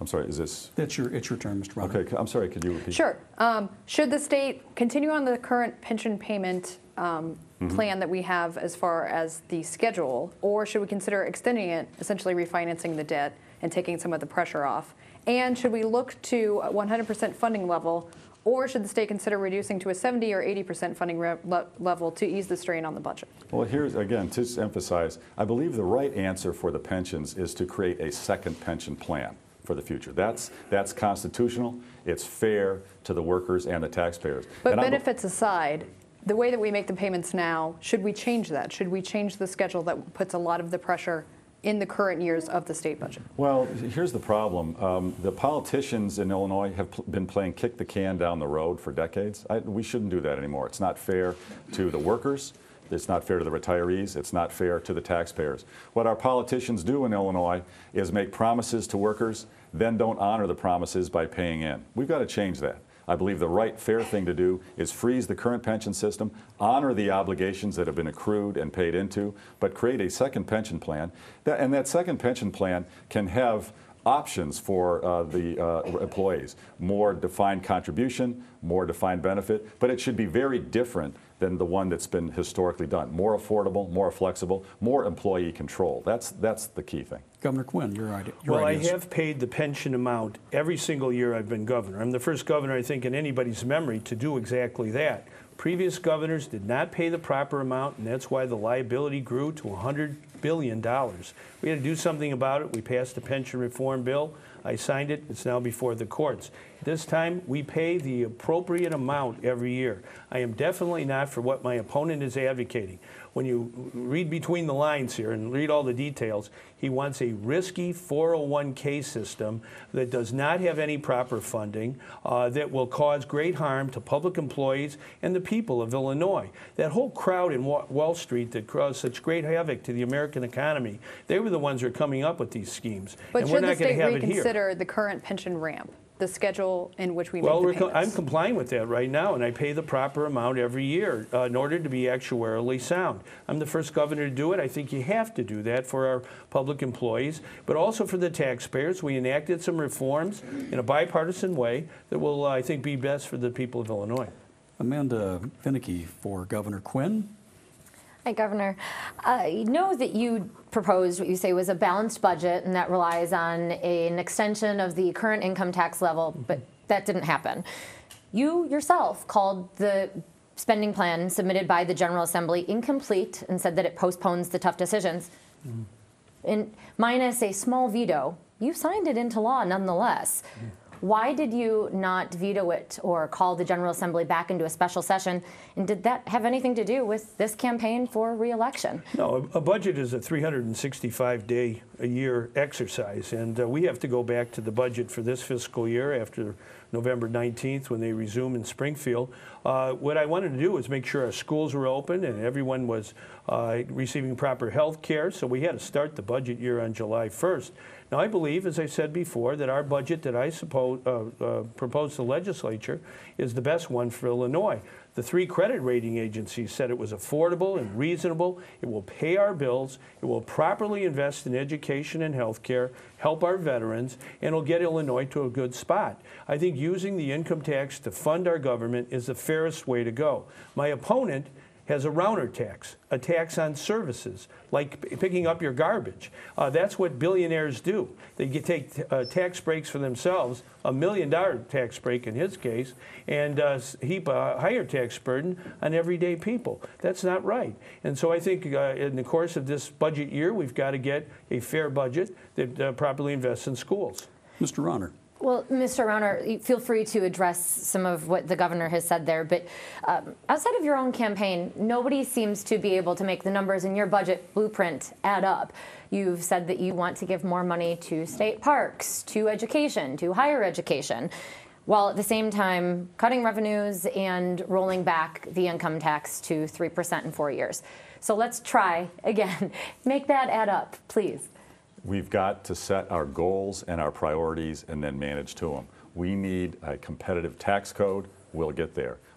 I'm sorry, is this? That's your, it's your turn, Mister Rauner. Okay, I'm sorry, could you repeat? Sure. Um, should the state continue on the current pension payment um, Mm-hmm. plan that we have as far as the schedule, or should we consider extending it, essentially refinancing the debt and taking some of the pressure off? And should we look to a one hundred percent funding level, or should the state consider reducing to a seventy or eighty percent funding re- le- level to ease the strain on the budget? Well, here's, again, to emphasize, I believe the right answer for the pensions is to create a second pension plan for the future. That's, that's constitutional, it's fair to the workers and the taxpayers. But And I'm- benefits aside, the way that we make the payments now, should we change that? Should we change the schedule that puts a lot of the pressure in the current years of the state budget? Well, here's the problem. Um, the politicians in Illinois have pl- been playing kick the can down the road for decades. I, we shouldn't do that anymore. It's not fair to the workers. It's not fair to the retirees. It's not fair to the taxpayers. What our politicians do in Illinois is make promises to workers, then don't honor the promises by paying in. We've got to change that. I believe the right, fair thing to do is freeze the current pension system, honor the obligations that have been accrued and paid into, but create a second pension plan. That, and that second pension plan can have options for uh, the uh, employees. More defined contribution, more defined benefit, but it should be very different than the one that's been historically done. More affordable, more flexible, more employee control. That's, that's the key thing. Governor Quinn, your idea. Your Well, ideas. I have paid the pension amount every single year I've been governor. I'm the first governor, I think, in anybody's memory to do exactly that. Previous governors did not pay the proper amount, and that's why the liability grew to one hundred billion dollars. We had to do something about it. We passed the pension reform bill. I signed it. It's now before the courts. This time, we pay the appropriate amount every year. I am definitely not for what my opponent is advocating. When you read between the lines here and read all the details, he wants a risky four oh one K system that does not have any proper funding, uh, that will cause great harm to public employees and the people of Illinois. That whole crowd in Wa- Wall Street that caused such great havoc to the American economy, they were the ones who are coming up with these schemes. But and should we're the not going state to have it here. reconsider the current pension ramp, the schedule in which we Well, we're make the co- I'm payments? complying with that right now, and I pay the proper amount every year uh, in order to be actuarially sound. I'm the first governor to do it. I think you have to do that for our public employees, but also for the taxpayers. We enacted some reforms in a bipartisan way that will, uh, I think, be best for the people of Illinois. Amanda Finicky for Governor Quinn. Hi, Governor. I know that you proposed what you say was a balanced budget, and that relies on a, an extension of the current income tax level, but that didn't happen. You yourself called the spending plan submitted by the General Assembly incomplete and said that it postpones the tough decisions. Mm. And minus a small veto, you signed it into law nonetheless. Mm. Why did you not veto it or call the General Assembly back into a special session? And did that have anything to do with this campaign for re-election? No, a, a budget is a three hundred sixty-five day a year exercise, and uh, we have to go back to the budget for this fiscal year after November nineteenth when they resume in Springfield. Uh, what I wanted to do was make sure our schools were open and everyone was uh, receiving proper health care, so we had to start the budget year on July first. Now, I believe, as I said before, that our budget that I suppose, uh, uh, proposed to the legislature is the best one for Illinois. The three credit rating agencies said it was affordable and reasonable. It will pay our bills. It will properly invest in education and health care, help our veterans, and will get Illinois to a good spot. I think using the income tax to fund our government is the fairest way to go. My opponent has a Rauner tax, a tax on services, like p- picking up your garbage. Uh, that's what billionaires do. They get, take t- uh, tax breaks for themselves, a million dollar tax break in his case, and uh, s- heap a higher tax burden on everyday people. That's not right. And so I think uh, in the course of this budget year, we've got to get a fair budget that uh, properly invests in schools. Mister Rauner. Well, Mister Rauner, feel free to address some of what the governor has said there, but um, outside of your own campaign, nobody seems to be able to make the numbers in your budget blueprint add up. You've said that you want to give more money to state parks, to education, to higher education, while at the same time cutting revenues and rolling back the income tax to three percent in four years. So let's try again. Make that add up, please. We've got to set our goals and our priorities and then manage to them. We need a competitive tax code. We'll get there.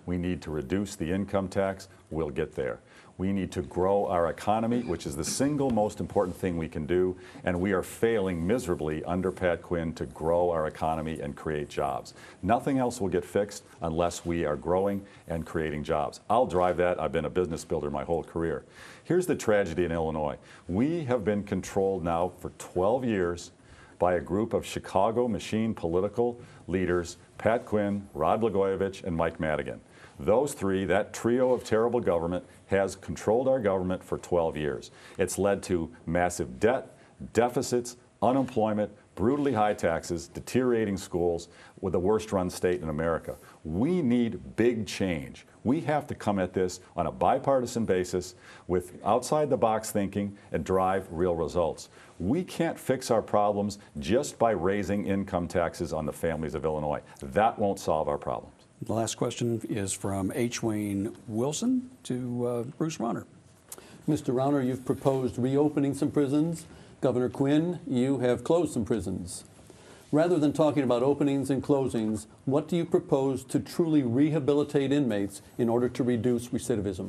We need to reduce the income tax. We'll get there. We need to grow our economy, which is the single most important thing we can do, and we are failing miserably under Pat Quinn to grow our economy and create jobs. Nothing else will get fixed unless we are growing and creating jobs. I'll drive that. I've been a business builder my whole career. Here's the tragedy in Illinois. We have been controlled now for twelve years by a group of Chicago machine political leaders, Pat Quinn, Rod Blagojevich, and Mike Madigan. Those three, that trio of terrible government, has controlled our government for twelve years. It's led to massive debt, deficits, unemployment, brutally high taxes, deteriorating schools, with the worst run state in America. We need big change. We have to come at this on a bipartisan basis with outside the box thinking and drive real results. We can't fix our problems just by raising income taxes on the families of Illinois. That won't solve our problems. The last question is from H. Wayne Wilson to uh, Bruce Rauner. Mister Rauner, you've proposed reopening some prisons. Governor Quinn, you have closed some prisons. Rather than talking about openings and closings, what do you propose to truly rehabilitate inmates in order to reduce recidivism?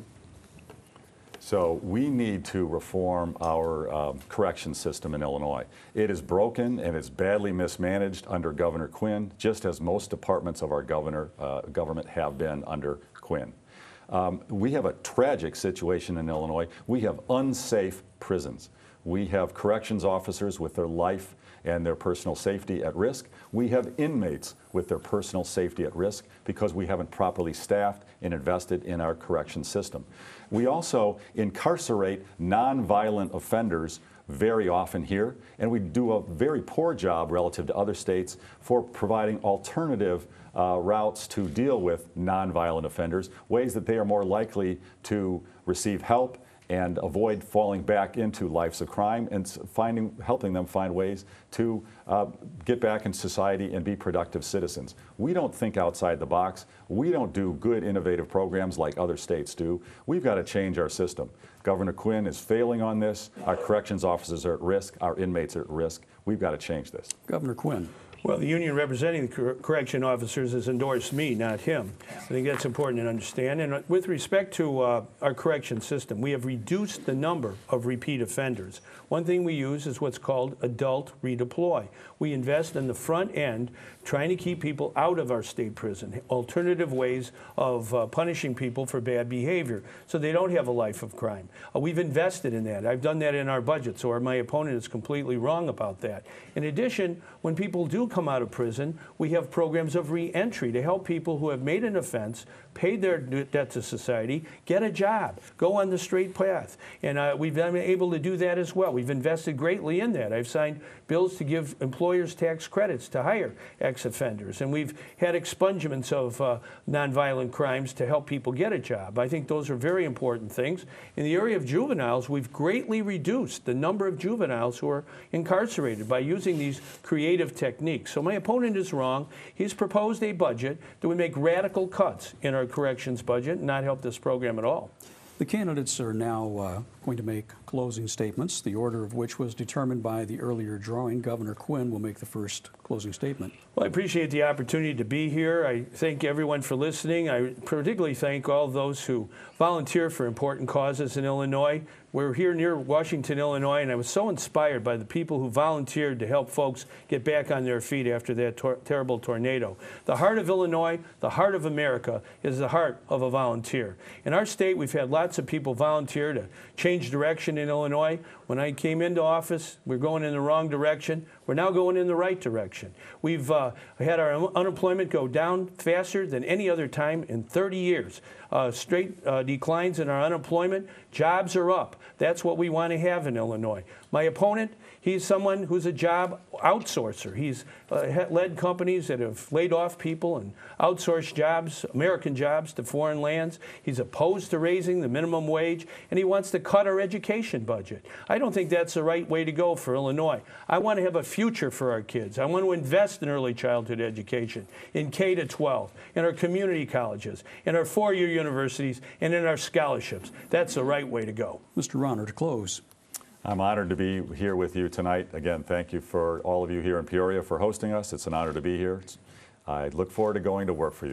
So we need to reform our um, correction system in Illinois. It is broken and it's badly mismanaged under Governor Quinn, just as most departments of our governor, uh, government have been under Quinn. Um, we have a tragic situation in Illinois. We have unsafe prisons. We have corrections officers with their life and their personal safety at risk. We have inmates with their personal safety at risk because we haven't properly staffed and invested in our correction system. We also incarcerate nonviolent offenders very often here, and we do a very poor job relative to other states for providing alternative uh, routes to deal with nonviolent offenders, ways that they are more likely to receive help and avoid falling back into lives of crime, and finding, helping them find ways to uh, get back in society and be productive citizens. We don't think outside the box. We don't do good, innovative programs like other states do. We've got to change our system. Governor Quinn is failing on this. Our corrections officers are at risk. Our inmates are at risk. We've got to change this. Governor Quinn. Well, the union representing the cor correction officers has endorsed me, not him. I think that's important to understand. And with respect to uh, our correction system, we have reduced the number of repeat offenders. One thing we use is what's called adult redeploy. We invest in the front end, trying to keep people out of our state prison, alternative ways of uh, punishing people for bad behavior so they don't have a life of crime. Uh, we've invested in that. I've done that in our budget, so our, my opponent is completely wrong about that. In addition, when people do come out of prison, we have programs of re-entry to help people who have made an offense, paid their debt to society, get a job, go on the straight path. And uh, we've been able to do that as well. We've invested greatly in that. I've signed bills to give employers tax credits to hire ex-offenders. And we've had expungements of uh, nonviolent crimes to help people get a job. I think those are very important things. In the area of juveniles, we've greatly reduced the number of juveniles who are incarcerated by using these creative techniques. So my opponent is wrong. He's proposed a budget that would make radical cuts in our corrections budget and not help this program at all. The candidates are now uh, going to make closing statements, the order of which was determined by the earlier drawing. Governor Quinn will make the first closing statement. Well, I appreciate the opportunity to be here. I thank everyone for listening. I particularly thank all those who volunteer for important causes in Illinois. We're here near Washington, Illinois, and I was so inspired by the people who volunteered to help folks get back on their feet after that tor terrible tornado. The heart of Illinois, the heart of America, is the heart of a volunteer. In our state, we've had lots of people volunteer to change direction in Illinois. When I came into office, we were going in the wrong direction. We're now going in the right direction. We've uh, had our unemployment go down faster than any other time in thirty years. Uh, straight uh, declines in our unemployment. Jobs are up. That's what we want to have in Illinois. My opponent, he's someone who's a job outsourcer. He's uh, led companies that have laid off people and outsourced jobs, American jobs, to foreign lands. He's opposed to raising the minimum wage, and he wants to cut our education budget. I don't think that's the right way to go for Illinois. I want to have a future for our kids. I want to invest in early childhood education, in K to twelve, in our community colleges, in our four-year universities, and in our scholarships. That's the right way to go. Mister Rauner, to close. I'm honored to be here with you tonight. Again, thank you for all of you here in Peoria for hosting us. It's an honor to be here. I look forward to going to work for you.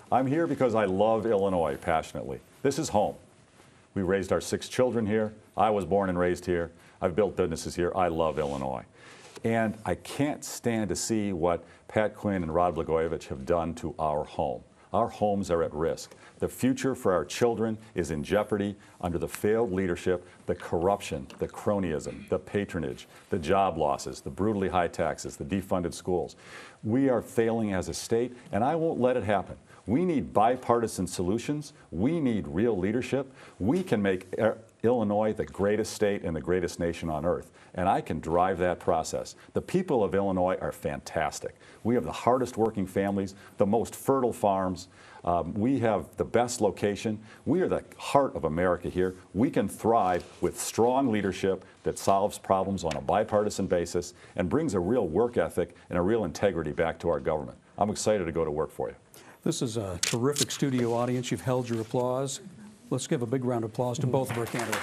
I'm here because I love Illinois passionately. This is home. We raised our six children here. I was born and raised here. I've built businesses here. I love Illinois. And I can't stand to see what Pat Quinn and Rod Blagojevich have done to our home. Our homes are at risk. The future for our children is in jeopardy under the failed leadership, the corruption, the cronyism, the patronage, the job losses, the brutally high taxes, the defunded schools. We are failing as a state, and I won't let it happen. We need bipartisan solutions. We need real leadership. We can make Illinois the greatest state and the greatest nation on earth, and I can drive that process. The people of Illinois are fantastic. We have the hardest working families, the most fertile farms. Um, we have the best location. We are the heart of America here. We can thrive with strong leadership that solves problems on a bipartisan basis and brings a real work ethic and a real integrity back to our government. I'm excited to go to work for you. This is a terrific studio audience. You've held your applause. Let's give a big round of applause to both of our candidates.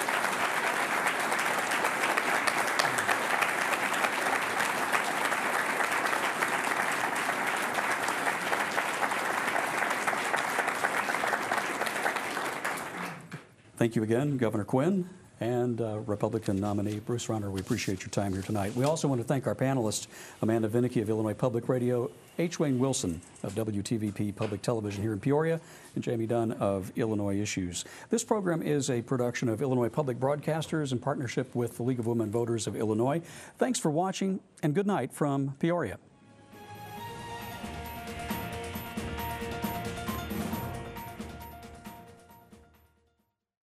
Thank you again, Governor Quinn and uh, Republican nominee Bruce Rauner. We appreciate your time here tonight. We also want to thank our panelists, Amanda Vinicky of Illinois Public Radio, H. Wayne Wilson of W T V P Public Television here in Peoria, and Jamie Dunn of Illinois Issues. This program is a production of Illinois Public Broadcasters in partnership with the League of Women Voters of Illinois. Thanks for watching, and good night from Peoria.